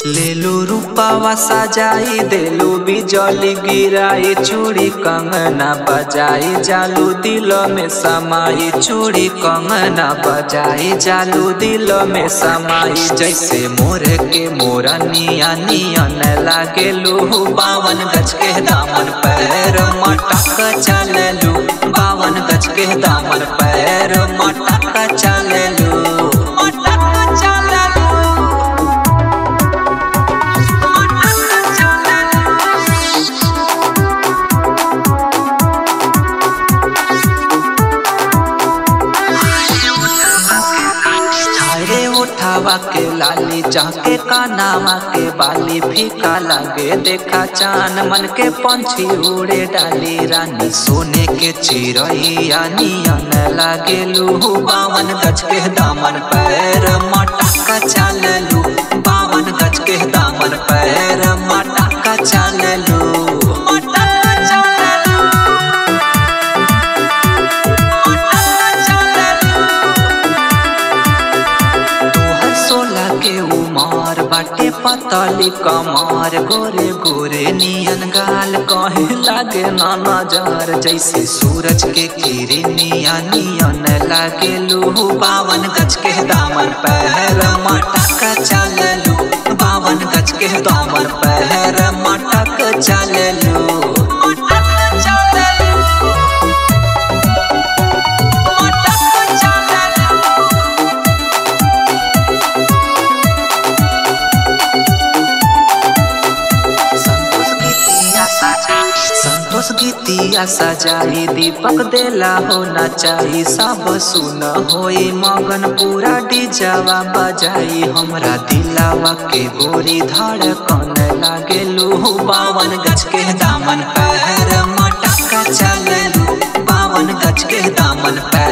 लेलू रूपावा सजाई देलू बिजली गिराई चूड़ी कंगना बजाई जालू दिल में समाई चूड़ी कंगना बजाई जालू दिल में समाई जैसे मोरे के मोरा निया नियन लागेलू 52 गज के दामन पैर मटक चललू 52 गज के दामन पैर मटक चललू उठावा के लाली जाके कानावा के बाली फीका लागे देखा चान मन के पंछी उड़े डाली रानी सोने के चिड़ैया नियन लागेलू 52 गज के दामन पैर मटक चललू 52 गज के दामन पैर मटक चललू के उमर बाटे पतली कमर गोरे गोरे नियन गाल कहे लागे ना नजर जैसे सूरज के किरनिया नियन लागेलू 52 गज के दामन पैर मटक चललू 52 गज के दामन पैर मटक चललू संतोष गीतिया सजाई दीपक देला होना चाहिए सब सुन होई मगन पूरा डीजवा बजाई हमरा दिलावा के गोरी धड़कन लागेलू 52 गज के दामन पैर मटक चललू 52 गज के दामन पैर